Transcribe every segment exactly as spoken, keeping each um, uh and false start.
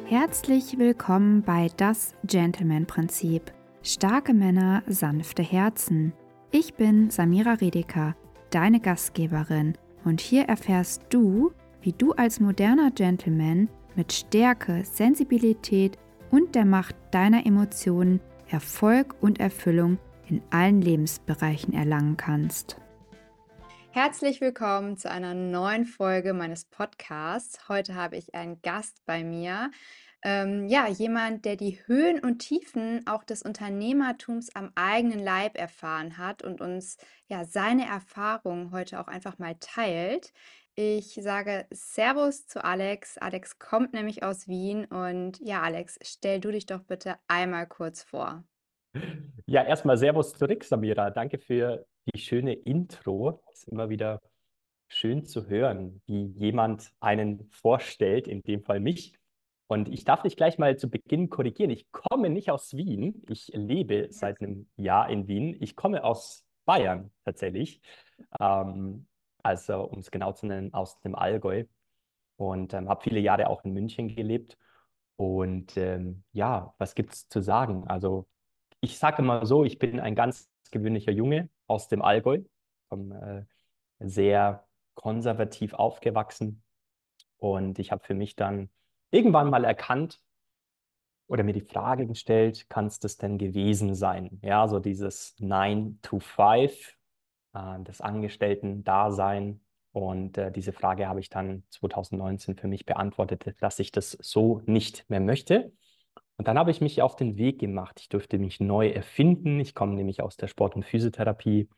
Herzlich willkommen bei Das Gentleman-Prinzip. Starke Männer, sanfte Herzen. Ich bin Samira Redeker, deine Gastgeberin, und hier erfährst du, wie du als moderner Gentleman mit Stärke, Sensibilität und der Macht deiner Emotionen Erfolg und Erfüllung in allen Lebensbereichen erlangen kannst. Herzlich willkommen zu einer neuen Folge meines Podcasts. Heute habe ich einen Gast bei mir. Ähm, ja, jemand, der die Höhen und Tiefen auch des Unternehmertums am eigenen Leib erfahren hat und uns ja seine Erfahrungen heute auch einfach mal teilt. Ich sage Servus zu Alex. Alex kommt nämlich aus Wien und ja, Alex, stell du dich doch bitte einmal kurz vor. Ja, erstmal Servus zurück, Samira. Danke für die schöne Intro. Es ist immer wieder schön zu hören, wie jemand einen vorstellt, in dem Fall mich. Und ich darf dich gleich mal zu Beginn korrigieren. Ich komme nicht aus Wien. Ich lebe seit einem Jahr in Wien. Ich komme aus Bayern tatsächlich. Ähm, also, um es genau zu nennen, aus dem Allgäu. Und ähm, habe viele Jahre auch in München gelebt. Und ähm, ja, was gibt es zu sagen? Also, ich sage mal so, ich bin ein ganz gewöhnlicher Junge aus dem Allgäu, vom, äh, sehr konservativ aufgewachsen. Und ich habe für mich dann irgendwann mal erkannt oder mir die Frage gestellt, kann es das denn gewesen sein? Ja, so dieses Nine to Five, äh, das Angestellten-Dasein. Und äh, diese Frage habe ich dann zwanzig neunzehn für mich beantwortet, dass ich das so nicht mehr möchte. Und dann habe ich mich auf den Weg gemacht. Ich durfte mich neu erfinden. Ich komme nämlich aus der Sport- und Physiotherapie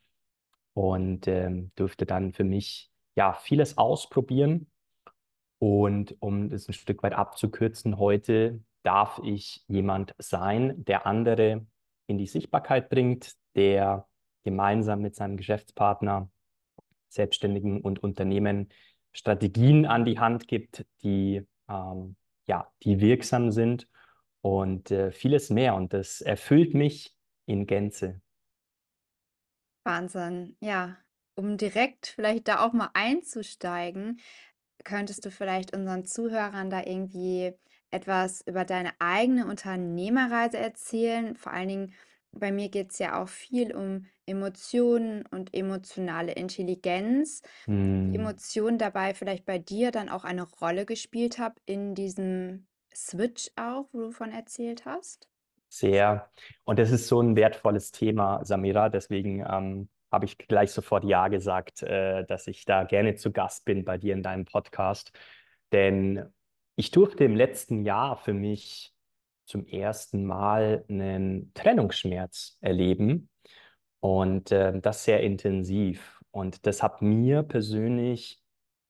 und ähm, durfte dann für mich ja vieles ausprobieren. Und um es ein Stück weit abzukürzen, heute darf ich jemand sein, der andere in die Sichtbarkeit bringt, der gemeinsam mit seinem Geschäftspartner, Selbstständigen und Unternehmen Strategien an die Hand gibt, die, ähm, ja, die wirksam sind und äh, vieles mehr. Und das erfüllt mich in Gänze. Wahnsinn, ja. Um direkt vielleicht da auch mal einzusteigen, könntest du vielleicht unseren Zuhörern da irgendwie etwas über deine eigene Unternehmerreise erzählen? Vor allen Dingen, bei mir geht es ja auch viel um Emotionen und emotionale Intelligenz. Wie Hm. Emotionen dabei vielleicht bei dir dann auch eine Rolle gespielt haben in diesem Switch auch, wo du von erzählt hast? Sehr. Und das ist so ein wertvolles Thema, Samira. Deswegen ähm, habe ich gleich sofort Ja gesagt, äh, dass ich da gerne zu Gast bin bei dir in deinem Podcast. Denn ich durfte im letzten Jahr für mich zum ersten Mal einen Trennungsschmerz erleben und äh, das sehr intensiv. Und das hat mir persönlich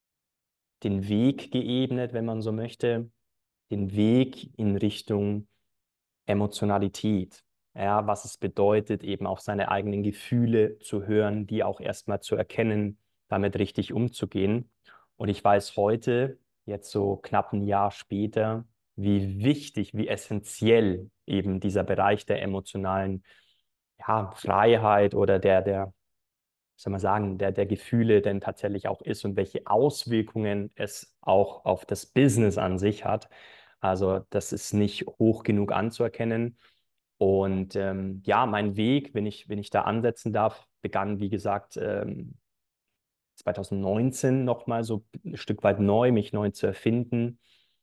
den Weg geebnet, wenn man so möchte, den Weg in Richtung Emotionalität, ja, was es bedeutet, eben auf seine eigenen Gefühle zu hören, die auch erstmal zu erkennen, damit richtig umzugehen. Und ich weiß heute, jetzt so knapp ein Jahr später, wie wichtig, wie essentiell eben dieser Bereich der emotionalen, ja, Freiheit oder der, der, soll man sagen, der, der Gefühle denn tatsächlich auch ist und welche Auswirkungen es auch auf das Business an sich hat. Also das ist nicht hoch genug anzuerkennen. Und ähm, ja, mein Weg, wenn ich, wenn ich da ansetzen darf, begann, wie gesagt, ähm, zwanzig neunzehn nochmal so ein Stück weit neu, mich neu zu erfinden.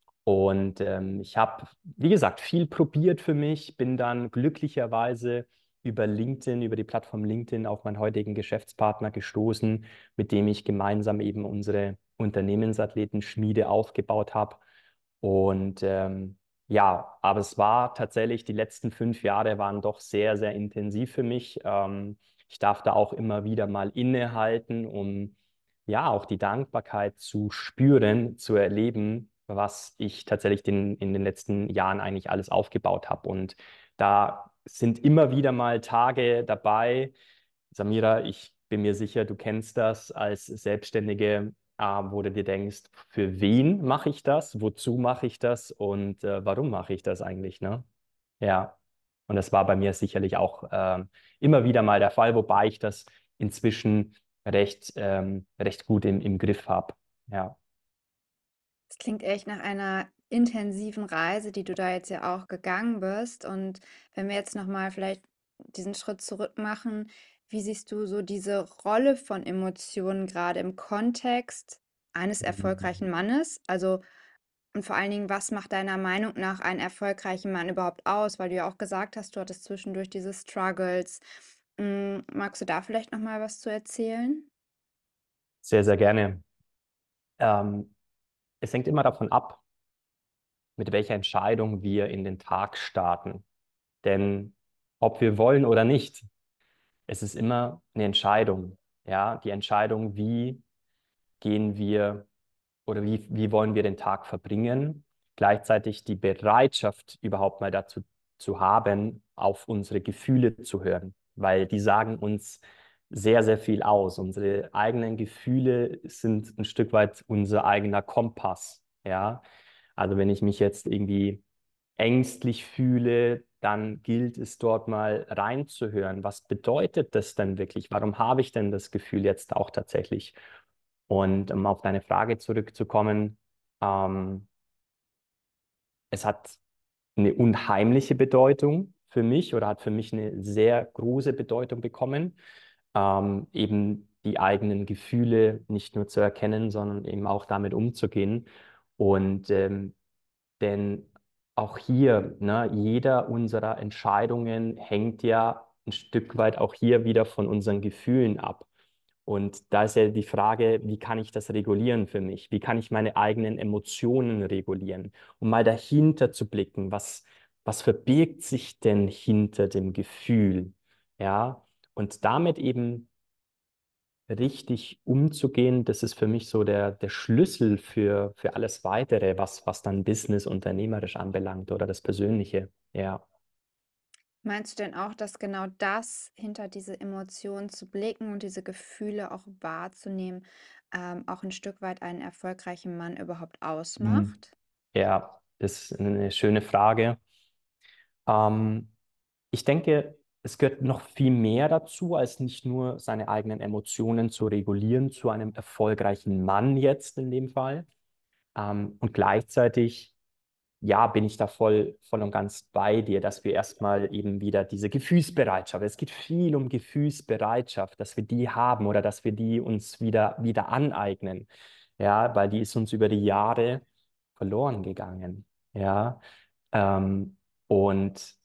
Und ähm, ich habe, wie gesagt, viel probiert für mich, bin dann glücklicherweise über LinkedIn, über die Plattform LinkedIn auf meinen heutigen Geschäftspartner gestoßen, mit dem ich gemeinsam eben unsere Unternehmensathleten-Schmiede aufgebaut habe. Und ähm, ja, aber es war tatsächlich, die letzten fünf Jahre waren doch sehr, sehr intensiv für mich. Ähm, ich darf da auch immer wieder mal innehalten, um ja auch die Dankbarkeit zu spüren, zu erleben, was ich tatsächlich den, in den letzten Jahren eigentlich alles aufgebaut habe. Und da sind immer wieder mal Tage dabei. Samira, ich bin mir sicher, du kennst das als Selbstständige, äh, wo du dir denkst, für wen mache ich das? Wozu mache ich das? Und äh, warum mache ich das eigentlich, ne? Ja. Und das war bei mir sicherlich auch ähm, immer wieder mal der Fall, wobei ich das inzwischen recht, ähm, recht gut im, im Griff habe. Ja. Das klingt echt nach einer intensiven Reise, die du da jetzt ja auch gegangen bist. Und wenn wir jetzt nochmal vielleicht diesen Schritt zurück machen, wie siehst du so diese Rolle von Emotionen gerade im Kontext eines erfolgreichen Mannes? Also, und vor allen Dingen, was macht deiner Meinung nach einen erfolgreichen Mann überhaupt aus? Weil du ja auch gesagt hast, du hattest zwischendurch diese Struggles. Mm, magst du da vielleicht nochmal was zu erzählen? Sehr, sehr gerne. Ähm, Es hängt immer davon ab, mit welcher Entscheidung wir in den Tag starten. Denn ob wir wollen oder nicht, es ist immer eine Entscheidung. Ja, die Entscheidung, wie gehen wir oder wie, wie wollen wir den Tag verbringen, gleichzeitig die Bereitschaft überhaupt mal dazu zu haben, auf unsere Gefühle zu hören, weil die sagen uns sehr, sehr viel aus. Unsere eigenen Gefühle sind ein Stück weit unser eigener Kompass, ja. Also wenn ich mich jetzt irgendwie ängstlich fühle, dann gilt es dort mal reinzuhören. Was bedeutet das denn wirklich? Warum habe ich denn das Gefühl jetzt auch tatsächlich? Und um auf deine Frage zurückzukommen, ähm, es hat eine unheimliche Bedeutung für mich oder hat für mich eine sehr große Bedeutung bekommen, ähm, eben die eigenen Gefühle nicht nur zu erkennen, sondern eben auch damit umzugehen. Und ähm, denn auch hier, ne, jeder unserer Entscheidungen hängt ja ein Stück weit auch hier wieder von unseren Gefühlen ab. Und da ist ja die Frage, wie kann ich das regulieren für mich? Wie kann ich meine eigenen Emotionen regulieren? Um mal dahinter zu blicken, was, was verbirgt sich denn hinter dem Gefühl? Ja, und damit eben richtig umzugehen, das ist für mich so der, der Schlüssel für, für alles Weitere, was, was dann Business unternehmerisch anbelangt oder das Persönliche. Ja. Meinst du denn auch, dass genau das, hinter diese Emotionen zu blicken und diese Gefühle auch wahrzunehmen, ähm, auch ein Stück weit einen erfolgreichen Mann überhaupt Hm. ausmacht? Ja, das ist eine schöne Frage. Ähm, Ich denke, es gehört noch viel mehr dazu, als nicht nur seine eigenen Emotionen zu regulieren, zu einem erfolgreichen Mann jetzt in dem Fall. Ähm, und gleichzeitig, ja, bin ich da voll, voll und ganz bei dir, dass wir erstmal eben wieder diese Gefühlsbereitschaft, es geht viel um Gefühlsbereitschaft, dass wir die haben oder dass wir die uns wieder, wieder aneignen. Ja, weil die ist uns über die Jahre verloren gegangen. Ja, ähm, und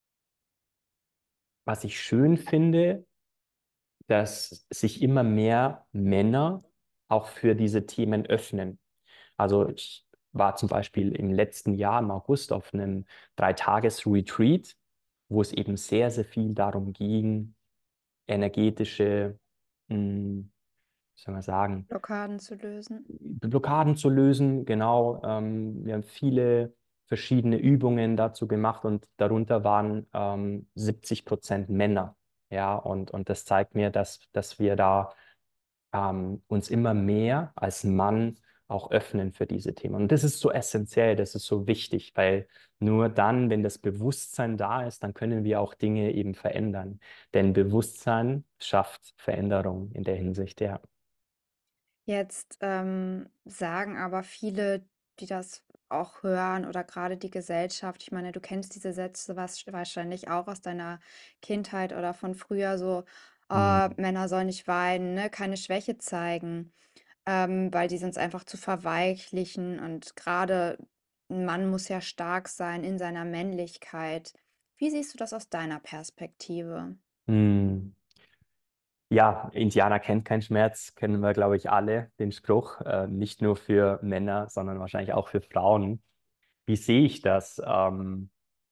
was ich schön finde, dass sich immer mehr Männer auch für diese Themen öffnen. Also ich war zum Beispiel im letzten Jahr im August auf einem Dreitages-Retreat, wo es eben sehr, sehr viel darum ging, energetische, mh, wie soll man sagen, Blockaden zu lösen? Blockaden zu lösen. Genau, ähm, wir haben viele verschiedene Übungen dazu gemacht und darunter waren ähm, siebzig Prozent Männer. Ja, und, und das zeigt mir, dass, dass wir da ähm, uns immer mehr als Mann auch öffnen für diese Themen. Und das ist so essentiell, das ist so wichtig, weil nur dann, wenn das Bewusstsein da ist, dann können wir auch Dinge eben verändern. Denn Bewusstsein schafft Veränderung in der Hinsicht, ja. Jetzt ähm, sagen aber viele, die das auch hören oder gerade die Gesellschaft, ich meine, du kennst diese Sätze was, wahrscheinlich auch aus deiner Kindheit oder von früher so, Hm. äh, Männer sollen nicht weinen, ne? Keine Schwäche zeigen, ähm, weil die sonst einfach zu verweichlichen und gerade ein Mann muss ja stark sein in seiner Männlichkeit. Wie siehst du das aus deiner Perspektive? Hm. Ja, Indianer kennt keinen Schmerz, kennen wir, glaube ich, alle, den Spruch. Äh, nicht nur für Männer, sondern wahrscheinlich auch für Frauen. Wie sehe ich das? Ähm,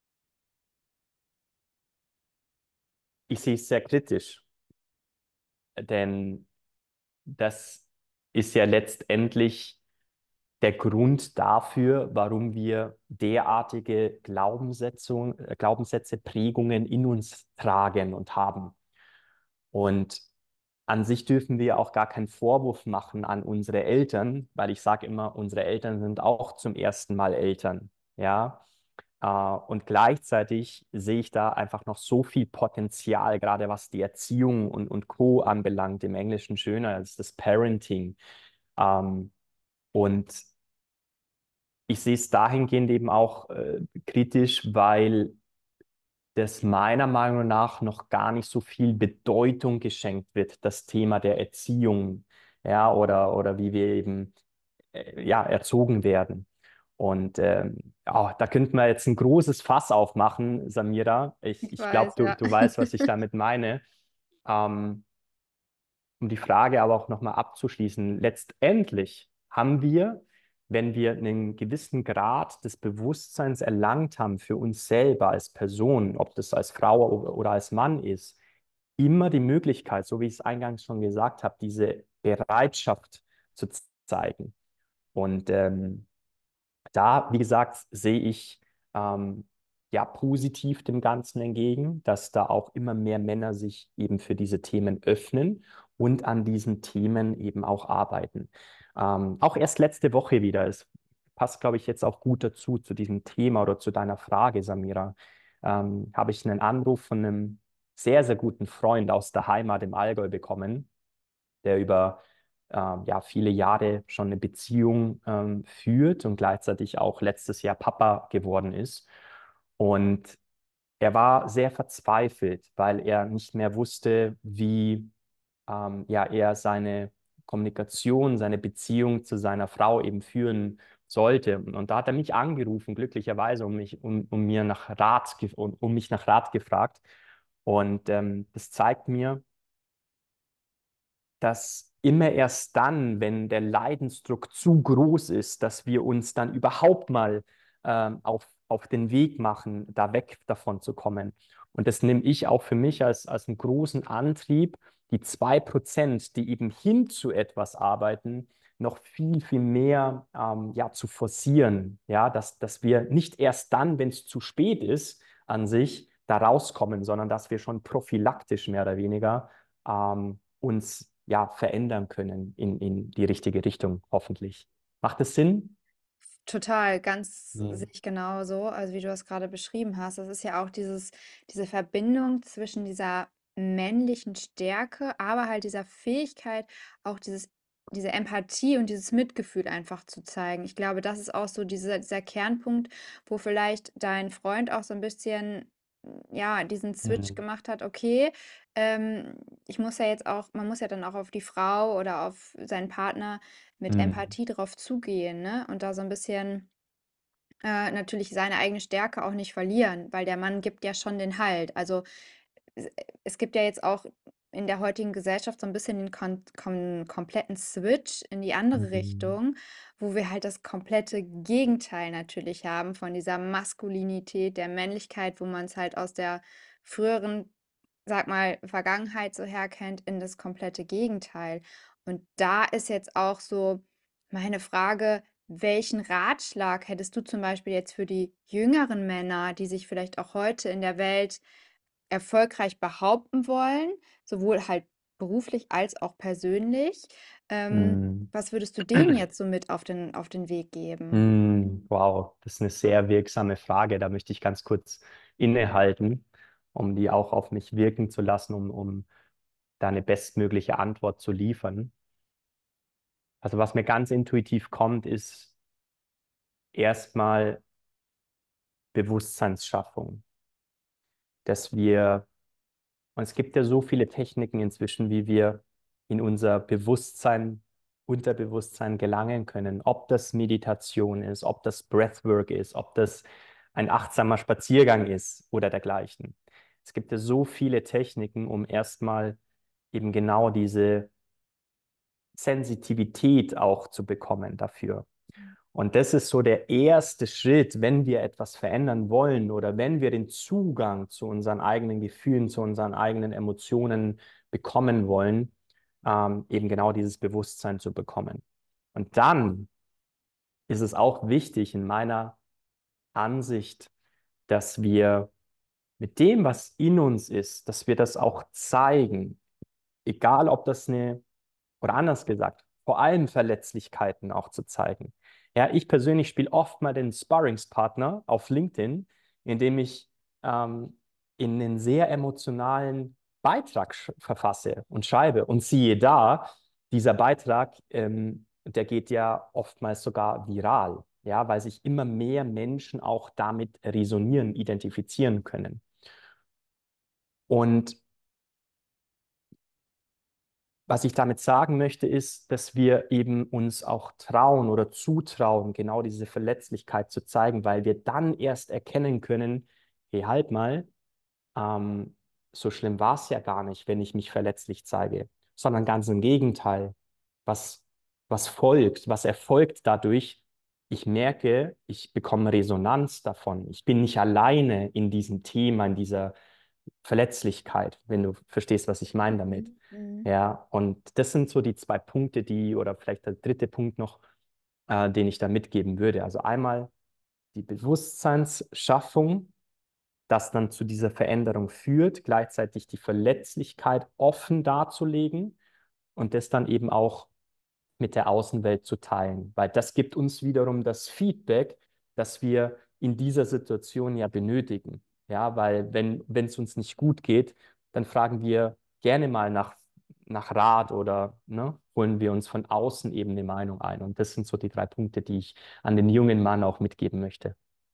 ich sehe es sehr kritisch, denn das ist ja letztendlich der Grund dafür, warum wir derartige Glaubenssätze, äh, Glaubenssätze, Prägungen in uns tragen und haben. Und an sich dürfen wir auch gar keinen Vorwurf machen an unsere Eltern, weil ich sage immer, unsere Eltern sind auch zum ersten Mal Eltern. Ja, äh, und gleichzeitig sehe ich da einfach noch so viel Potenzial, gerade was die Erziehung und, und Co. anbelangt, im Englischen schöner als das Parenting. Ähm, und ich sehe es dahingehend eben auch äh, kritisch, weil das meiner Meinung nach noch gar nicht so viel Bedeutung geschenkt wird, das Thema der Erziehung, ja, oder, oder wie wir eben äh, ja, erzogen werden. Und ähm, ja, da könnten wir jetzt ein großes Fass aufmachen, Samira. Ich, Ich ich glaube, weiß, du, ja. du weißt, was ich damit meine. Ähm, um die Frage aber auch nochmal abzuschließen, letztendlich haben wir, wenn wir einen gewissen Grad des Bewusstseins erlangt haben für uns selber als Person, ob das als Frau oder als Mann ist, immer die Möglichkeit, so wie ich es eingangs schon gesagt habe, diese Bereitschaft zu zeigen. Und ähm, da, wie gesagt, sehe ich ähm, ja positiv dem Ganzen entgegen, dass da auch immer mehr Männer sich eben für diese Themen öffnen und an diesen Themen eben auch arbeiten. Ähm, auch erst letzte Woche wieder, es passt, glaube ich, jetzt auch gut dazu, zu diesem Thema oder zu deiner Frage, Samira, ähm, habe ich einen Anruf von einem sehr, sehr guten Freund aus der Heimat im Allgäu bekommen, der über ähm, ja, viele Jahre schon eine Beziehung ähm, führt und gleichzeitig auch letztes Jahr Papa geworden ist. Und er war sehr verzweifelt, weil er nicht mehr wusste, wie ähm, ja, er seine Kommunikation, seine Beziehung zu seiner Frau eben führen sollte. Und da hat er mich angerufen, glücklicherweise, um mich, um, um mir nach Rat, um, um mich nach Rat gefragt. Und ähm, das zeigt mir, dass immer erst dann, wenn der Leidensdruck zu groß ist, dass wir uns dann überhaupt mal ähm, auf, auf den Weg machen, da weg davon zu kommen. Und das nehme ich auch für mich als, als einen großen Antrieb, die zwei Prozent, die eben hin zu etwas arbeiten, noch viel, viel mehr ähm, ja, zu forcieren. Ja, dass, dass wir nicht erst dann, wenn es zu spät ist, an sich da rauskommen, sondern dass wir schon prophylaktisch mehr oder weniger ähm, uns ja verändern können in, in die richtige Richtung, hoffentlich. Macht es Sinn? Total, ganz sehe Mhm. ich genauso. Also, wie du das gerade beschrieben hast, das ist ja auch dieses diese Verbindung zwischen dieser männlichen Stärke, aber halt dieser Fähigkeit, auch dieses diese Empathie und dieses Mitgefühl einfach zu zeigen. Ich glaube, das ist auch so dieser dieser Kernpunkt, wo vielleicht dein Freund auch so ein bisschen, ja, diesen Switch Mhm. gemacht hat: „Okay, ähm, ich muss ja jetzt auch“, man muss ja dann auch auf die Frau oder auf seinen Partner mit Mhm. Empathie drauf zugehen, ne? Und da so ein bisschen, äh, natürlich seine eigene Stärke auch nicht verlieren, weil der Mann gibt ja schon den Halt. Also, es es gibt ja jetzt auch in der heutigen Gesellschaft so ein bisschen den kon kom kompletten Switch in die andere Mhm. Richtung, wo wir halt das komplette Gegenteil natürlich haben von dieser Maskulinität, der Männlichkeit, wo man es halt aus der früheren, sag mal, Vergangenheit so herkennt, in das komplette Gegenteil. Und da ist jetzt auch so meine Frage: Welchen Ratschlag hättest du zum Beispiel jetzt für die jüngeren Männer, die sich vielleicht auch heute in der Welt erfolgreich behaupten wollen, sowohl halt beruflich als auch persönlich? Ähm, Mhm. was würdest du denen jetzt so mit auf den, auf den Weg geben? Mhm. Wow, das ist eine sehr wirksame Frage. Da möchte ich ganz kurz innehalten, um die auch auf mich wirken zu lassen, um, um da eine bestmögliche Antwort zu liefern. Also was mir ganz intuitiv kommt, ist erstmal Bewusstseinsschaffung, dass wir Und es gibt ja so viele Techniken inzwischen, wie wir in unser Bewusstsein, Unterbewusstsein gelangen können. Ob das Meditation ist, ob das Breathwork ist, ob das ein achtsamer Spaziergang ist oder dergleichen. Es gibt ja so viele Techniken, um erstmal eben genau diese Sensitivität auch zu bekommen dafür. Und das ist so der erste Schritt, wenn wir etwas verändern wollen oder wenn wir den Zugang zu unseren eigenen Gefühlen, zu unseren eigenen Emotionen bekommen wollen, ähm, eben genau dieses Bewusstsein zu bekommen. Und dann ist es auch wichtig in meiner Ansicht, dass wir mit dem, was in uns ist, dass wir das auch zeigen, egal ob das eine oder anders gesagt, vor allem Verletzlichkeiten auch zu zeigen. Ja, ich persönlich spiele oft mal den Sparringspartner auf LinkedIn, indem ich ähm, in einen sehr emotionalen Beitrag sch- verfasse und schreibe. Und siehe da, dieser Beitrag, ähm, der geht ja oftmals sogar viral. ja, weil sich immer mehr Menschen auch damit resonieren, identifizieren können. Und was ich damit sagen möchte, ist, dass wir eben uns auch trauen oder zutrauen, genau diese Verletzlichkeit zu zeigen, weil wir dann erst erkennen können, hey, halt mal, ähm, so schlimm war es ja gar nicht, wenn ich mich verletzlich zeige, sondern ganz im Gegenteil. Was, was folgt, was erfolgt dadurch? Ich merke, ich bekomme Resonanz davon. Ich bin nicht alleine in diesem Thema, in dieser Verletzlichkeit, wenn du verstehst, was ich meine damit. Mhm. Mhm. Ja, und das sind so die zwei Punkte, die, oder vielleicht der dritte Punkt noch, äh, den ich da mitgeben würde. Also einmal die Bewusstseinsschaffung, das dann zu dieser Veränderung führt, gleichzeitig die Verletzlichkeit offen darzulegen und das dann eben auch mit der Außenwelt zu teilen, weil das gibt uns wiederum das Feedback, das wir in dieser Situation ja benötigen. Ja, weil wenn wenn es uns nicht gut geht, dann fragen wir gerne mal nach, nach Rat oder ne, holen wir uns von außen eben eine Meinung ein. Und das sind so die drei Punkte, die ich an den jungen Mann auch mitgeben möchte.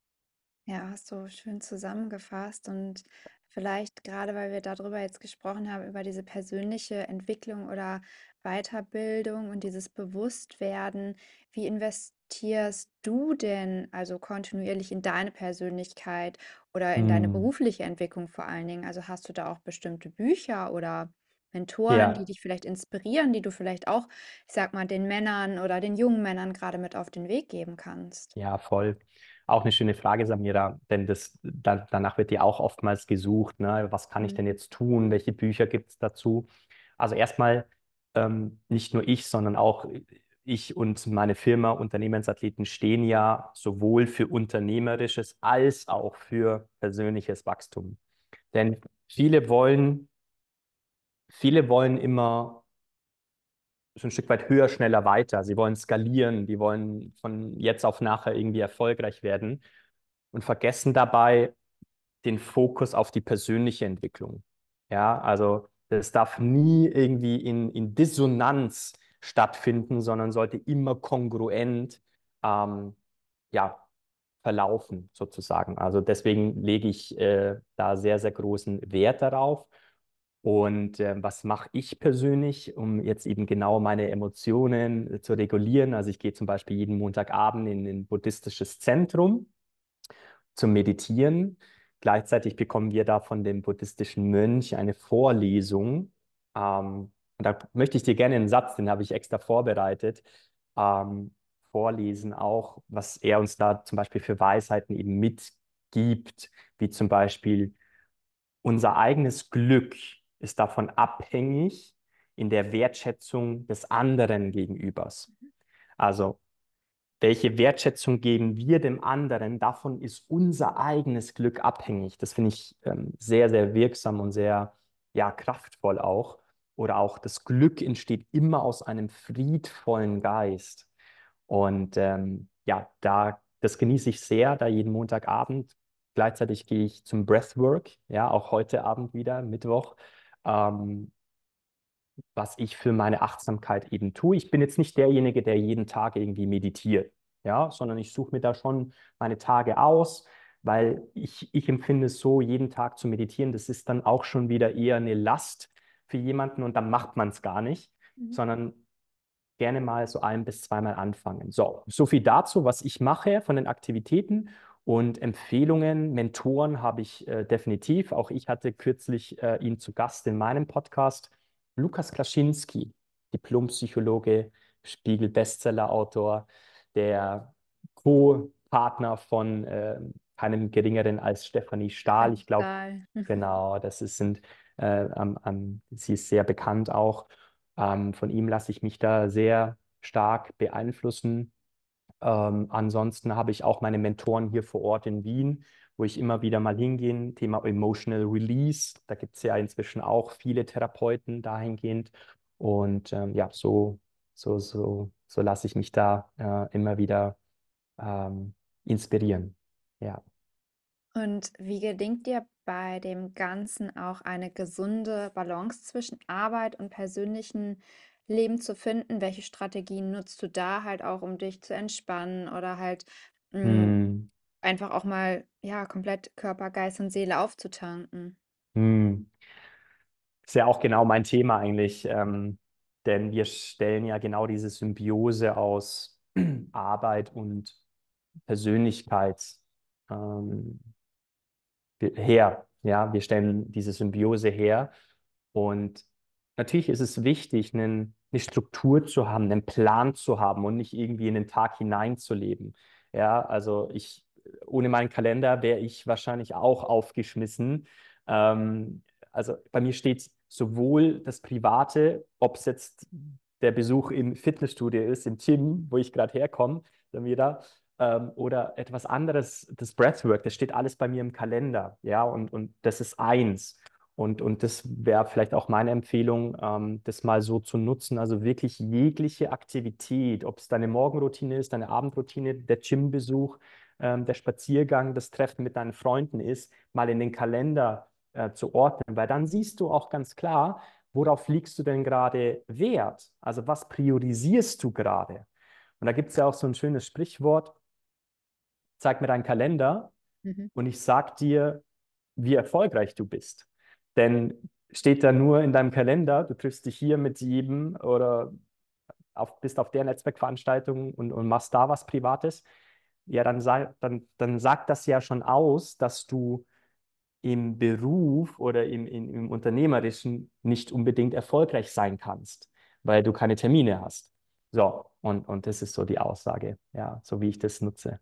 Ja, hast du schön zusammengefasst und vielleicht gerade, weil wir darüber jetzt gesprochen haben, über diese persönliche Entwicklung oder Weiterbildung und dieses Bewusstwerden, wie investierst du denn also kontinuierlich in deine Persönlichkeit oder in deine Hm. berufliche Entwicklung vor allen Dingen? Also hast du da auch bestimmte Bücher oder Mentoren, die Ja, dich vielleicht inspirieren, die du vielleicht auch, ich sag mal, den Männern oder den jungen Männern gerade mit auf den Weg geben kannst? ja, voll. Auch eine schöne Frage, Samira, denn das, da, danach wird ja auch oftmals gesucht, ne? Was kann ich denn jetzt tun? Welche Bücher gibt es dazu? Also erstmal ähm, nicht nur ich, sondern auch ich und meine Firma Unternehmensathleten stehen ja sowohl für unternehmerisches als auch für persönliches Wachstum. Denn viele wollen, viele wollen immer so ein Stück weit höher, schneller, weiter. Sie wollen skalieren, die wollen von jetzt auf nachher irgendwie erfolgreich werden und vergessen dabei den Fokus auf die persönliche Entwicklung. Ja, also das darf nie irgendwie in, in Dissonanz stattfinden, sondern sollte immer kongruent ähm, ja, verlaufen, sozusagen. Also deswegen lege ich äh, da sehr, sehr großen Wert darauf. Und äh, was mache ich persönlich, um jetzt eben genau meine Emotionen äh, zu regulieren? Also ich gehe zum Beispiel jeden Montagabend in ein buddhistisches Zentrum zum Meditieren. Gleichzeitig bekommen wir da von dem buddhistischen Mönch eine Vorlesung. Ähm, und da möchte ich dir gerne einen Satz, den habe ich extra vorbereitet, ähm, vorlesen, auch was er uns da zum Beispiel für Weisheiten eben mitgibt, wie zum Beispiel: Unser eigenes Glück ist davon abhängig in der Wertschätzung des anderen Gegenübers. Also welche Wertschätzung geben wir dem anderen? Davon ist unser eigenes Glück abhängig. Das finde ich ähm, sehr, sehr wirksam und sehr, ja, kraftvoll auch. Oder auch das Glück entsteht immer aus einem friedvollen Geist. Und ähm, ja, da, das genieße ich sehr, da jeden Montagabend. Gleichzeitig gehe ich zum Breathwork, ja, auch heute Abend wieder, Mittwoch. Ähm, was ich für meine Achtsamkeit eben tue. Ich bin jetzt nicht derjenige, der jeden Tag irgendwie meditiert, ja, sondern ich suche mir da schon meine Tage aus, weil ich, ich empfinde es so, jeden Tag zu meditieren, das ist dann auch schon wieder eher eine Last für jemanden und dann macht man es gar nicht, Mhm. sondern gerne mal so ein bis zweimal anfangen. So, so viel dazu, was ich mache von den Aktivitäten und Empfehlungen. Mentoren habe ich äh, definitiv. Auch ich hatte kürzlich äh, ihn zu Gast in meinem Podcast. Lukas Klaschinski, Diplompsychologe, Spiegel-Bestseller-Autor, der Co-Partner von äh, keinem geringeren als Stefanie Stahl. Stefanie Ich glaube, Stahl. genau, das ist, sind, äh, ähm, ähm, sie ist sehr bekannt auch. Ähm, von ihm lasse ich mich da sehr stark beeinflussen. Ähm, ansonsten habe ich auch meine Mentoren hier vor Ort in Wien, wo ich immer wieder mal hingehe. Thema Emotional Release. Da gibt es ja inzwischen auch viele Therapeuten dahingehend. Und ähm, ja, so, so, so, so lasse ich mich da äh, immer wieder ähm, inspirieren. Ja. Und wie gelingt dir bei dem Ganzen auch eine gesunde Balance zwischen Arbeit und persönlichen Leben zu finden? Welche Strategien nutzt du da halt auch, um dich zu entspannen oder halt mm, Hm, einfach auch mal, ja, komplett Körper, Geist und Seele aufzutanken? hm. Ist ja auch genau mein Thema eigentlich, ähm, denn wir stellen ja genau diese Symbiose aus Arbeit und Persönlichkeit ähm, her. Ja, wir stellen diese Symbiose her. Und natürlich ist es wichtig, einen, eine Struktur zu haben, einen Plan zu haben und nicht irgendwie in den Tag hineinzuleben. Ja, also ich, ohne meinen Kalender wäre ich wahrscheinlich auch aufgeschmissen. Ähm, also bei mir steht sowohl das Private, ob es jetzt der Besuch im Fitnessstudio ist, im Gym, wo ich gerade herkomme, dann wieder, ähm, oder etwas anderes, das Breathwork, das steht alles bei mir im Kalender. Ja, und, und das ist eins. Und, und das wäre vielleicht auch meine Empfehlung, ähm, das mal so zu nutzen. Also wirklich jegliche Aktivität, ob es deine Morgenroutine ist, deine Abendroutine, der Gymbesuch, ähm, der Spaziergang, das Treffen mit deinen Freunden ist, mal in den Kalender äh, zu ordnen. Weil dann siehst du auch ganz klar, worauf legst du denn gerade Wert? Also was priorisierst du gerade? Und da gibt es ja auch so ein schönes Sprichwort: Zeig mir deinen Kalender Mhm. und ich sag dir, wie erfolgreich du bist. Denn steht da nur in deinem Kalender, du triffst dich hier mit jedem oder auf, bist auf der Netzwerkveranstaltung und, und machst da was Privates, ja, dann, sag, dann, dann sagt das ja schon aus, dass du im Beruf oder im, im, im Unternehmerischen nicht unbedingt erfolgreich sein kannst, weil du keine Termine hast. So, und, und das ist so die Aussage, ja, so wie ich das nutze.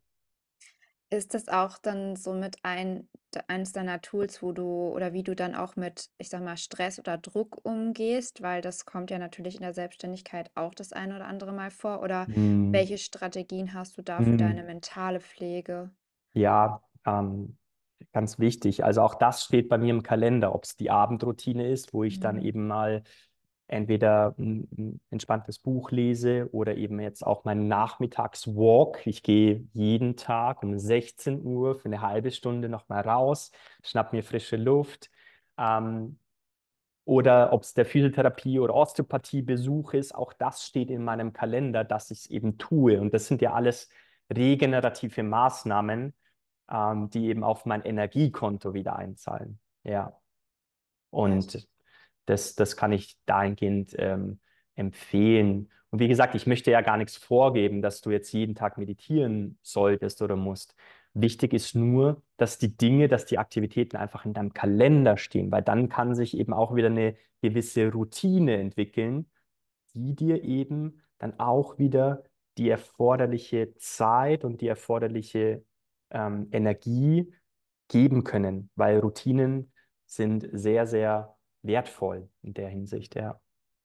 Ist das auch dann so mit ein d eins deiner Tools, wo du oder wie du dann auch mit, ich sage mal, Stress oder Druck umgehst? Weil das kommt ja natürlich in der Selbstständigkeit auch das eine oder andere Mal vor. Oder Hm, welche Strategien hast du da für deine hm. mentale Pflege? Ja, ähm, ganz wichtig. Also auch das steht bei mir im Kalender, ob es die Abendroutine ist, wo ich dann Mhm. eben mal entweder ein, ein entspanntes Buch lese oder eben jetzt auch meinen Nachmittagswalk. Ich gehe jeden Tag um sechzehn Uhr für eine halbe Stunde nochmal raus, schnapp mir frische Luft. Ähm, oder ob es der Physiotherapie- oder Osteopathiebesuch ist, auch das steht in meinem Kalender, dass ich es eben tue. Und das sind ja alles regenerative Maßnahmen, ähm, die eben auf mein Energiekonto wieder einzahlen. Ja, Ja, und das, das kann ich dahingehend ähm, empfehlen. Und wie gesagt, ich möchte ja gar nichts vorgeben, dass du jetzt jeden Tag meditieren solltest oder musst. Wichtig ist nur, dass die Dinge, dass die Aktivitäten einfach in deinem Kalender stehen, weil dann kann sich eben auch wieder eine gewisse Routine entwickeln, die dir eben dann auch wieder die erforderliche Zeit und die erforderliche ähm, Energie geben können, weil Routinen sind sehr, sehr wertvoll in der Hinsicht, ja.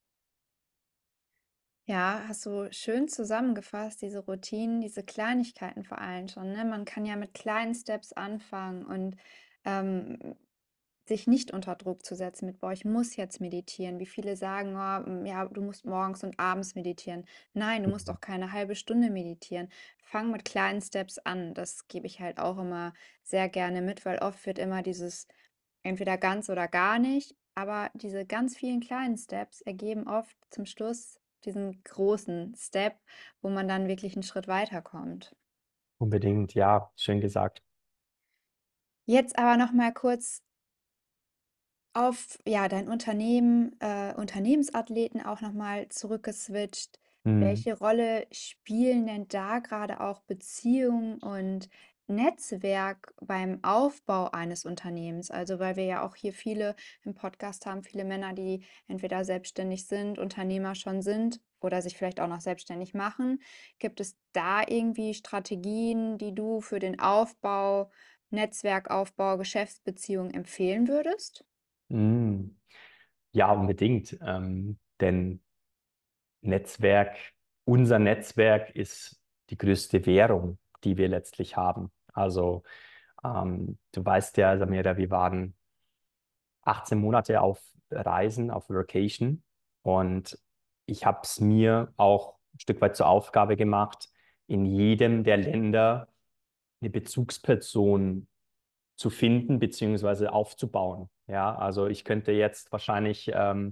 Ja, hast du schön zusammengefasst, diese Routinen, diese Kleinigkeiten vor allem schon, ne? Man kann ja mit kleinen Steps anfangen und ähm, sich nicht unter Druck zu setzen mit, boah, ich muss jetzt meditieren. Wie viele sagen, oh, mm, ja, du musst morgens und abends meditieren. Nein, du musst Mhm. auch keine halbe Stunde meditieren. Fang mit kleinen Steps an. Das gebe ich halt auch immer sehr gerne mit, weil oft wird immer dieses entweder ganz oder gar nicht, aber diese ganz vielen kleinen Steps ergeben oft zum Schluss diesen großen Step, wo man dann wirklich einen Schritt weiterkommt. Unbedingt, ja, schön gesagt. Jetzt aber noch mal kurz auf, ja, dein Unternehmen, äh, Unternehmensathleten auch noch mal zurückgeswitcht. Mhm. Welche Rolle spielen denn da gerade auch Beziehungen und Netzwerk beim Aufbau eines Unternehmens? Also, weil wir ja auch hier viele im Podcast haben, viele Männer, die entweder selbstständig sind, Unternehmer schon sind oder sich vielleicht auch noch selbstständig machen. Gibt es da irgendwie Strategien, die du für den Aufbau, Netzwerkaufbau, Geschäftsbeziehungen empfehlen würdest? Mhm. Ja, unbedingt. Ähm, denn Netzwerk, unser Netzwerk ist die größte Währung, die wir letztlich haben. Also ähm, du weißt ja, Samira, wir waren achtzehn Monate auf Reisen, auf Vacation. Und ich habe es mir auch ein Stück weit zur Aufgabe gemacht, in jedem der Länder eine Bezugsperson zu finden beziehungsweise aufzubauen. Ja, also ich könnte jetzt wahrscheinlich ähm,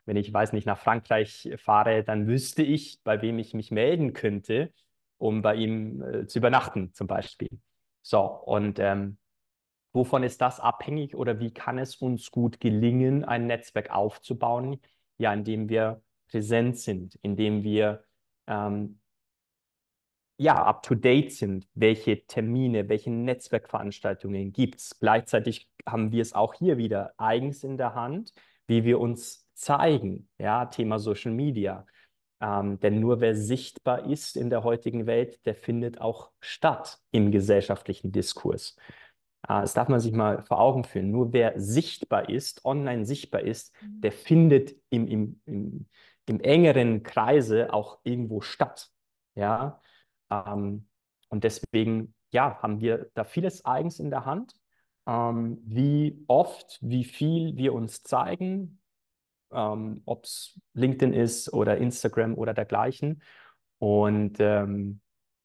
Wenn ich, weiß nicht, nach Frankreich fahre, dann wüsste ich, bei wem ich mich melden könnte, um bei ihm äh, zu übernachten zum Beispiel. So, und ähm, wovon ist das abhängig oder wie kann es uns gut gelingen, ein Netzwerk aufzubauen? Ja, indem wir präsent sind, indem wir ähm, ja, up-to-date sind, welche Termine, welche Netzwerkveranstaltungen gibt es. Gleichzeitig haben wir es auch hier wieder eigens in der Hand, wie wir uns zeigen. Ja, Thema Social Media. Ähm, denn nur wer sichtbar ist in der heutigen Welt, der findet auch statt im gesellschaftlichen Diskurs. Äh, das darf man sich mal vor Augen führen. Nur wer sichtbar ist, online sichtbar ist, der findet im, im, im, im engeren Kreise auch irgendwo statt. Ja, ähm, und deswegen, ja, haben wir da vieles eigens in der Hand. Ähm, wie oft, wie viel wir uns zeigen, ähm, ob es LinkedIn ist oder Instagram oder dergleichen. Und ähm,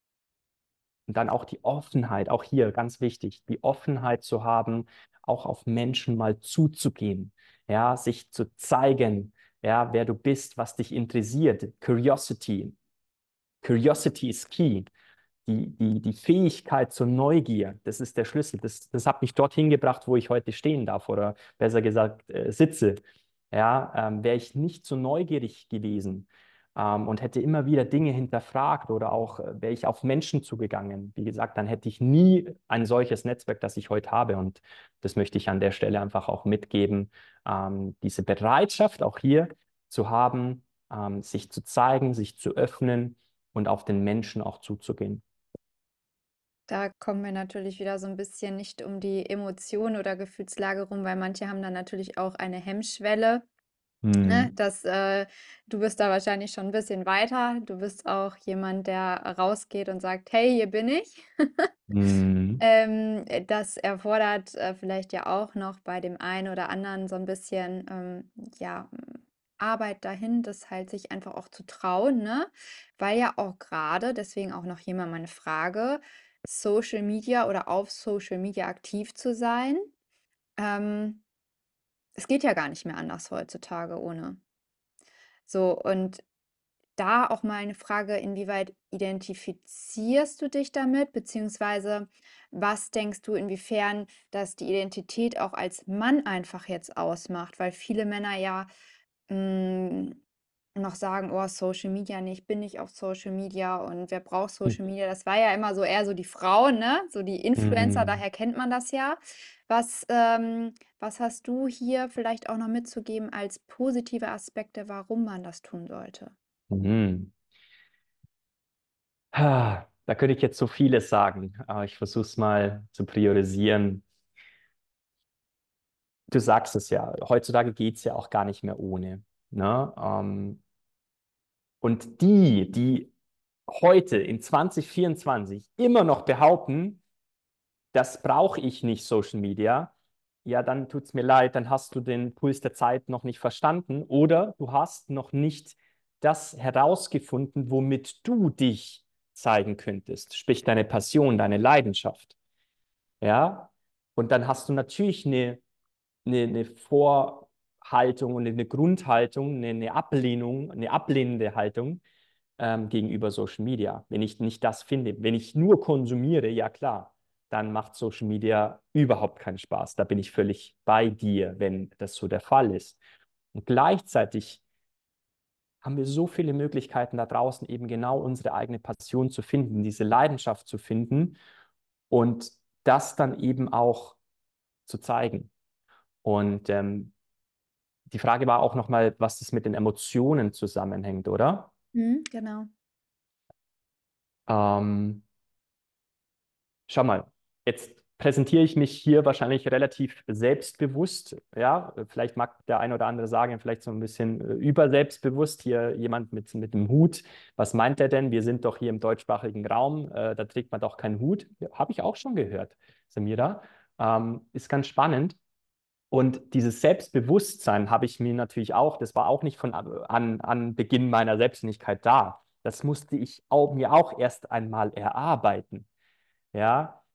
und dann auch die Offenheit, auch hier ganz wichtig, die Offenheit zu haben, auch auf Menschen mal zuzugehen, ja, sich zu zeigen, ja, wer du bist, was dich interessiert. Curiosity. Curiosity is key. Die, die, die Fähigkeit zur Neugier, das ist der Schlüssel. Das, das hat mich dorthin gebracht, wo ich heute stehen darf oder besser gesagt äh, sitze. Ja, ähm, wäre ich nicht so neugierig gewesen ähm, und hätte immer wieder Dinge hinterfragt oder auch äh, wäre ich auf Menschen zugegangen, wie gesagt, dann hätte ich nie ein solches Netzwerk, das ich heute habe. Und das möchte ich an der Stelle einfach auch mitgeben, ähm, diese Bereitschaft auch hier zu haben, ähm, sich zu zeigen, sich zu öffnen und auf den Menschen auch zuzugehen. Da kommen wir natürlich wieder so ein bisschen nicht um die Emotion oder Gefühlslage rum, weil manche haben dann natürlich auch eine Hemmschwelle, ne? Mhm. Das, äh du bist da wahrscheinlich schon ein bisschen weiter. Du bist auch jemand, der rausgeht und sagt: „Hey, hier bin ich.“ Mhm. Ähm, äh, das erfordert, äh, vielleicht ja auch noch bei dem einen oder anderen so ein bisschen, ähm, ja, hm, Arbeit dahin, das halt sich einfach auch zu trauen, ne? Weil ja auch gerade deswegen auch noch hier mal meine Frage, Social Media oder auf Social Media aktiv zu sein, ähm, es geht ja gar nicht mehr anders heutzutage ohne. So, und da auch mal eine Frage, inwieweit identifizierst du dich damit, beziehungsweise was denkst du, inwiefern das die Identität auch als Mann einfach jetzt ausmacht? Weil viele Männer ja hm, noch sagen: „Oh, Social Media nicht, bin nicht auf Social Media und wer braucht Social Media?“ Das war ja immer so eher so die Frauen, ne? So die Influencer, Mhm. daher kennt man das ja. Was, ähm was hast du hier vielleicht auch noch mitzugeben als positive Aspekte, warum man das tun sollte? Mhm. Ah, da könnte ich jetzt so vieles sagen, aber ich versuche es mal zu priorisieren. Du sagst es ja, heutzutage geht es ja auch gar nicht mehr ohne. Ne? Ähm, und die, die heute in zwanzig vierundzwanzig immer noch behaupten, das brauche ich nicht, Social Media, ja, dann tut es mir leid, dann hast du den Puls der Zeit noch nicht verstanden oder du hast noch nicht das herausgefunden, womit du dich zeigen könntest, sprich deine Passion, deine Leidenschaft. Ja, und dann hast du natürlich eine, eine, eine Vorhaltung und eine Grundhaltung, eine, eine Ablehnung, eine ablehnende Haltung ähm, gegenüber Social Media. Wenn ich nicht das finde, wenn ich nur konsumiere, ja klar, dann macht Social Media überhaupt keinen Spaß. Da bin ich völlig bei dir, wenn das so der Fall ist. Und gleichzeitig haben wir so viele Möglichkeiten da draußen, eben genau unsere eigene Passion zu finden, diese Leidenschaft zu finden und das dann eben auch zu zeigen. Und ähm, die Frage war auch nochmal, was das mit den Emotionen zusammenhängt, oder? Mhm, genau. Ähm, Schau mal, jetzt präsentiere ich mich hier wahrscheinlich relativ selbstbewusst. Ja, vielleicht mag der eine oder andere sagen, vielleicht so ein bisschen äh, überselbstbewusst. Hier jemand mit, mit dem Hut. Was meint er denn? Wir sind doch hier im deutschsprachigen Raum. Äh, da trägt man doch keinen Hut. Ja, habe ich auch schon gehört, Samira. Ähm, ist ganz spannend. Und dieses Selbstbewusstsein habe ich mir natürlich auch, das war auch nicht von an, an Beginn meiner Selbstständigkeit da. Das musste ich auch, mir auch erst einmal erarbeiten. Ja,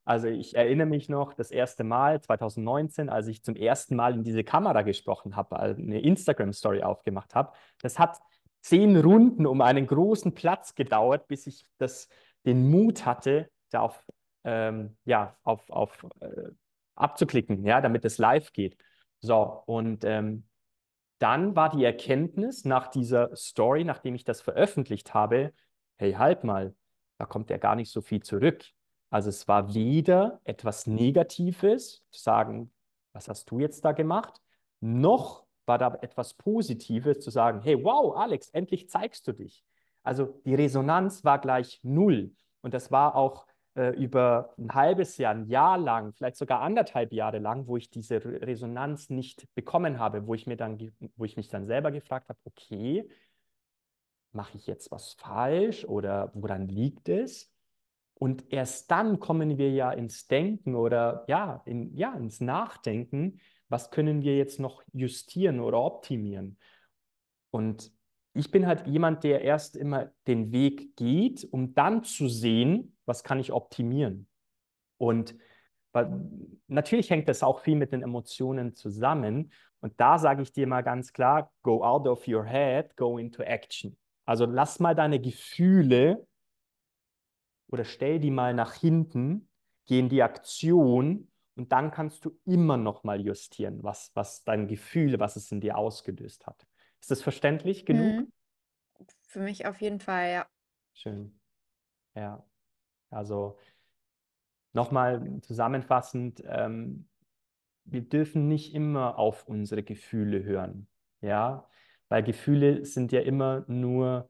Also ich erinnere mich noch, das erste Mal, zwanzig neunzehn, als ich zum ersten Mal in diese Kamera gesprochen habe, also eine Instagram-Story aufgemacht habe. Das hat zehn Runden um einen großen Platz gedauert, bis ich das, den Mut hatte, da auf, ähm, ja, auf, auf äh, abzuklicken, ja, damit es live geht. So, und ähm, dann war die Erkenntnis nach dieser Story, nachdem ich das veröffentlicht habe, hey, halt mal, da kommt ja gar nicht so viel zurück. Also es war weder etwas Negatives, zu sagen, was hast du jetzt da gemacht, noch war da etwas Positives, zu sagen, hey, wow, Alex, endlich zeigst du dich. Also die Resonanz war gleich null. Und das war auch äh, über ein halbes Jahr, ein Jahr lang, vielleicht sogar anderthalb Jahre lang, wo ich diese Resonanz nicht bekommen habe, wo ich mir dann, wo ich mich dann selber gefragt habe, okay, mache ich jetzt was falsch oder woran liegt es? Und erst dann kommen wir ja ins Denken oder ja, in, ja, ins Nachdenken, was können wir jetzt noch justieren oder optimieren? Und ich bin halt jemand, der erst immer den Weg geht, um dann zu sehen, was kann ich optimieren. Und weil, natürlich hängt das auch viel mit den Emotionen zusammen. Und da sage ich dir mal ganz klar, go out of your head, go into action. Also lass mal deine Gefühle oder stell die mal nach hinten, geh in die Aktion und dann kannst du immer noch mal justieren, was, was dein Gefühl, was es in dir ausgelöst hat. Ist das verständlich genug? Mhm. Für mich auf jeden Fall, ja. Schön. Ja, also nochmal zusammenfassend, ähm, wir dürfen nicht immer auf unsere Gefühle hören, ja, weil Gefühle sind ja immer nur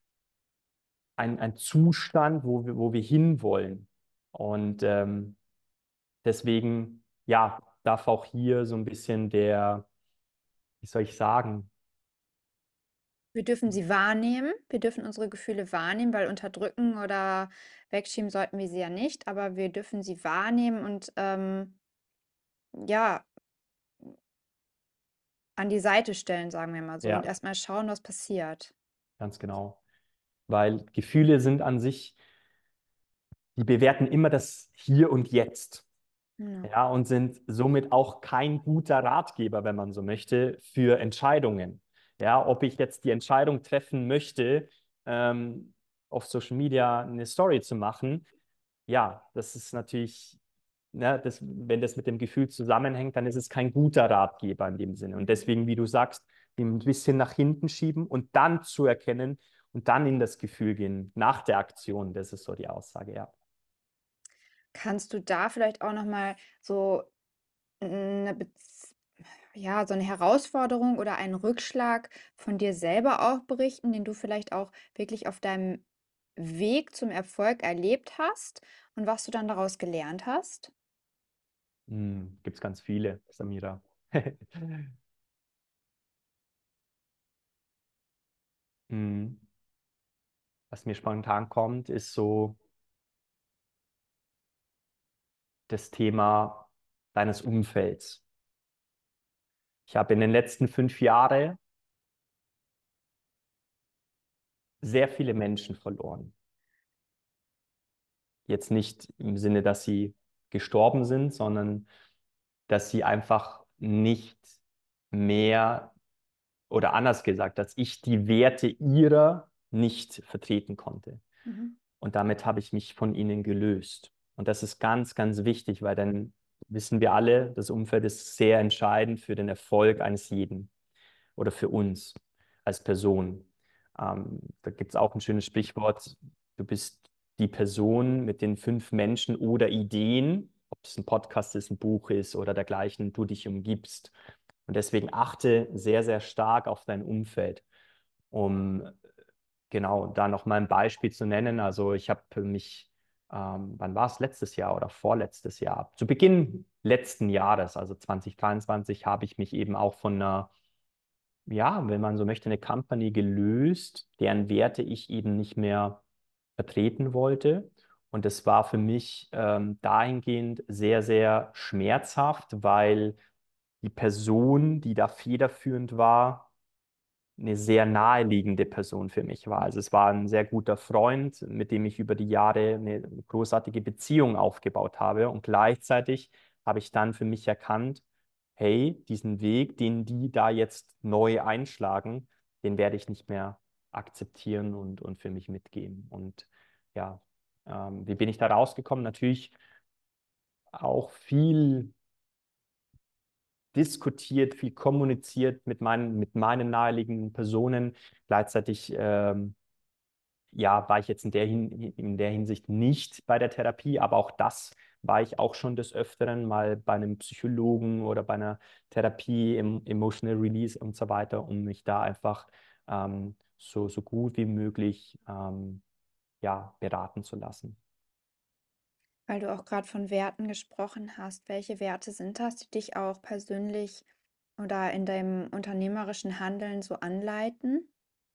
ein, ein Zustand, wo wir, wo wir hinwollen. Und ähm, deswegen, ja, darf auch hier so ein bisschen der, wie soll ich sagen, Wir dürfen sie wahrnehmen. Wir dürfen unsere Gefühle wahrnehmen, weil unterdrücken oder wegschieben sollten wir sie ja nicht, aber wir dürfen sie wahrnehmen und ähm, ja, an die Seite stellen, sagen wir mal so, und ja, erstmal schauen, was passiert. ganz genau, weil Gefühle sind an sich, die bewerten immer das Hier und Jetzt. Ja. Ja, und sind somit auch kein guter Ratgeber, wenn man so möchte, für Entscheidungen. Ja, ob ich jetzt die Entscheidung treffen möchte, ähm, auf Social Media eine Story zu machen, ja, das ist natürlich, ne, das, wenn das mit dem Gefühl zusammenhängt, dann ist es kein guter Ratgeber in dem Sinne. Und deswegen, wie du sagst, den ein bisschen nach hinten schieben und dann zu erkennen und dann in das Gefühl gehen, nach der Aktion, das ist so die Aussage, ja. Kannst du da vielleicht auch noch mal so 'ne Bez ja, so eine Herausforderung oder einen Rückschlag von dir selber auch berichten, den du vielleicht auch wirklich auf deinem Weg zum Erfolg erlebt hast und was du dann daraus gelernt hast? Hm, gibt es ganz viele, Samira. Hm. Was mir spontan kommt, ist so das Thema deines Umfelds. Ich habe in den letzten fünf Jahren sehr viele Menschen verloren. Jetzt nicht im Sinne, dass sie gestorben sind, sondern dass sie einfach nicht mehr oder anders gesagt, dass ich die Werte ihrer nicht vertreten konnte. Mhm. Und damit habe ich mich von ihnen gelöst. Und das ist ganz, ganz wichtig, weil dann wissen wir alle, das Umfeld ist sehr entscheidend für den Erfolg eines jeden oder für uns als Person. Ähm, da gibt es auch ein schönes Sprichwort, du bist die Person mit den fünf Menschen oder Ideen, ob es ein Podcast ist, ein Buch ist oder dergleichen, du dich umgibst. Und deswegen achte sehr, sehr stark auf dein Umfeld, um genau da noch mal ein Beispiel zu nennen. Also ich habe mich, ähm, wann war es, letztes Jahr oder vorletztes Jahr? Zu Beginn letzten Jahres, also zwanzig dreiundzwanzig, habe ich mich eben auch von einer, ja, wenn man so möchte, eine Company gelöst, deren Werte ich eben nicht mehr vertreten wollte. Und das war für mich ähm, dahingehend sehr, sehr schmerzhaft, weil die Person, die da federführend war, eine sehr naheliegende Person für mich war. Also es war ein sehr guter Freund, mit dem ich über die Jahre eine großartige Beziehung aufgebaut habe. Und gleichzeitig habe ich dann für mich erkannt, hey, diesen Weg, den die da jetzt neu einschlagen, den werde ich nicht mehr akzeptieren und, und für mich mitgehen. Und ja, ähm, wie bin ich da rausgekommen? Natürlich auch viel diskutiert, viel kommuniziert mit meinen, mit meinen naheliegenden Personen. Gleichzeitig ähm, ja, war ich jetzt in der, Hin in der Hinsicht nicht bei der Therapie, aber auch das war ich auch schon des Öfteren mal bei einem Psychologen oder bei einer Therapie im Emotional Release und so weiter, um mich da einfach ähm, so, so gut wie möglich ähm, ja, beraten zu lassen. Weil du auch gerade von Werten gesprochen hast. Welche Werte sind das, die dich auch persönlich oder in deinem unternehmerischen Handeln so anleiten?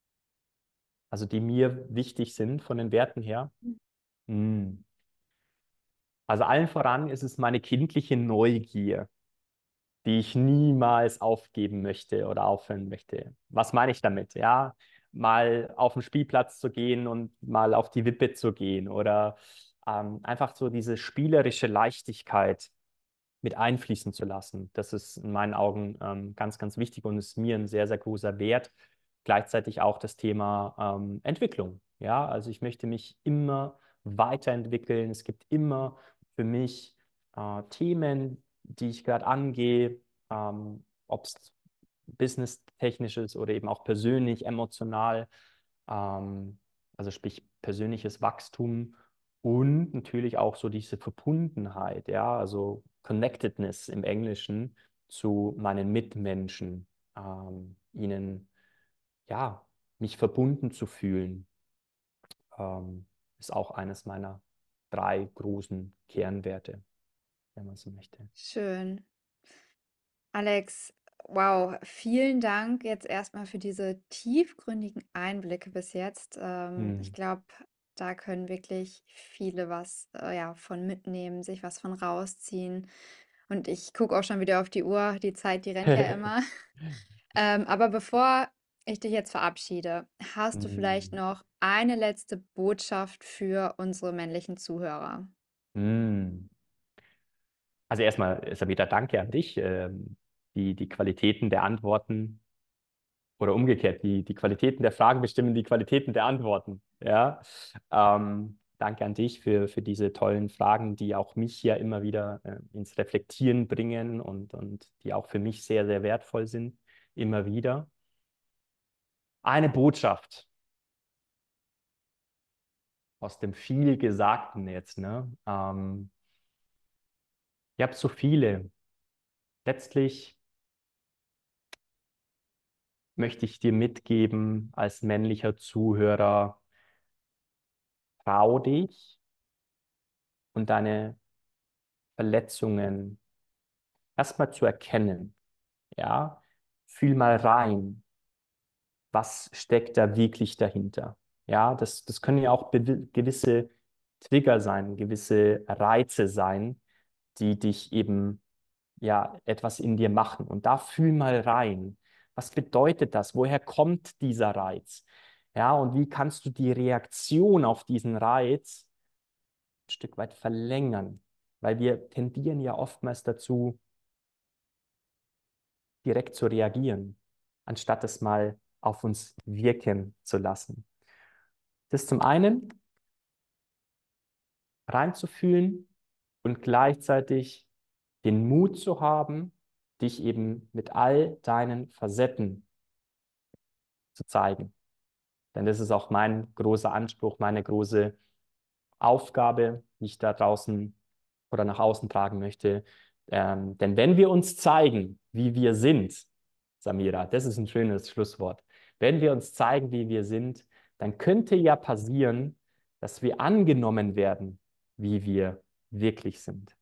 Also die mir wichtig sind von den Werten her. Hm. Also allen voran ist es meine kindliche Neugier, die ich niemals aufgeben möchte oder aufhören möchte. Was meine ich damit? Ja, mal auf den Spielplatz zu gehen und mal auf die Wippe zu gehen oder ähm, einfach so diese spielerische Leichtigkeit mit einfließen zu lassen. Das ist in meinen Augen ähm, ganz, ganz wichtig und ist mir ein sehr, sehr großer Wert. Gleichzeitig auch das Thema ähm, Entwicklung. Ja, also ich möchte mich immer weiterentwickeln. Es gibt immer für mich äh, Themen, die ich gerade angehe, ähm, ob es businesstechnisch ist oder eben auch persönlich, emotional. Ähm, also sprich persönliches Wachstum und natürlich auch so diese Verbundenheit, ja, also Connectedness im Englischen zu meinen Mitmenschen, ähm, ihnen, ja, mich verbunden zu fühlen, ähm, ist auch eines meiner drei großen Kernwerte, wenn man so möchte. Schön. Alex, wow, vielen Dank jetzt erstmal für diese tiefgründigen Einblicke bis jetzt. Ähm, ich Hm. glaube, da können wirklich viele was äh, ja, von mitnehmen, sich was von rausziehen. Und ich gucke auch schon wieder auf die Uhr. Die Zeit, die rennt ja immer. Ähm, aber bevor ich dich jetzt verabschiede, hast du vielleicht Hm. noch eine letzte Botschaft für unsere männlichen Zuhörer? Hm. Also erstmal, Sabita, danke an dich. Ähm, die, die Qualitäten der Antworten oder umgekehrt, die, die Qualitäten der Fragen bestimmen die Qualitäten der Antworten. Ja? Ähm, danke an dich für, für diese tollen Fragen, die auch mich ja immer wieder äh, ins Reflektieren bringen und, und die auch für mich sehr, sehr wertvoll sind, immer wieder. Eine Botschaft aus dem viel Gesagten jetzt. Ne? Ähm, ihr habt so viele. Letztlich möchte ich dir mitgeben als männlicher Zuhörer, trau dich und deine Verletzungen erstmal zu erkennen. Ja, fühl mal rein, was steckt da wirklich dahinter. Ja, das, das können ja auch gewisse Trigger sein, gewisse Reize sein, die dich eben ja etwas in dir machen. Und da fühl mal rein. Was bedeutet das? Woher kommt dieser Reiz? Ja, und wie kannst du die Reaktion auf diesen Reiz ein Stück weit verlängern? Weil wir tendieren ja oftmals dazu, direkt zu reagieren, anstatt es mal auf uns wirken zu lassen. Das zum einen reinzufühlen und gleichzeitig den Mut zu haben, dich eben mit all deinen Facetten zu zeigen. Denn das ist auch mein großer Anspruch, meine große Aufgabe, die ich da draußen oder nach außen tragen möchte. Ähm, denn wenn wir uns zeigen, wie wir sind, Samira, das ist ein schönes Schlusswort. Wenn wir uns zeigen, wie wir sind, dann könnte ja passieren, dass wir angenommen werden, wie wir wirklich sind.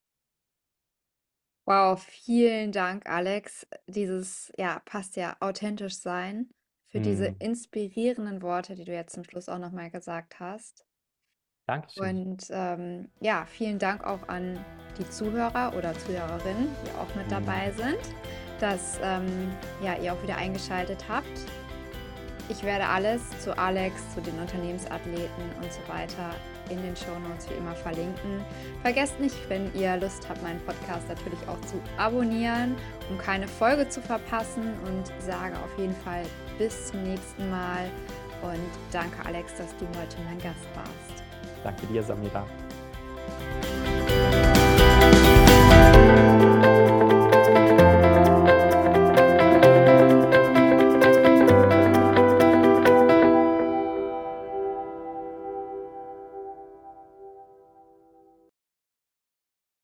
Wow, vielen Dank, Alex. Dieses, ja, passt ja, authentisch sein, für diese Hm. inspirierenden Worte, die du jetzt zum Schluss auch nochmal gesagt hast. Dankeschön. Und ähm, ja, vielen Dank auch an die Zuhörer oder Zuhörerinnen, die auch mit Hm. dabei sind, dass ähm, ja, ihr auch wieder eingeschaltet habt. Ich werde alles zu Alex, zu den Unternehmensathleten und so weiter in den Shownotes wie immer verlinken. Vergesst nicht, wenn ihr Lust habt, meinen Podcast natürlich auch zu abonnieren, um keine Folge zu verpassen, und sage auf jeden Fall bis zum nächsten Mal und danke Alex, dass du heute mein Gast warst. Danke dir, Samira.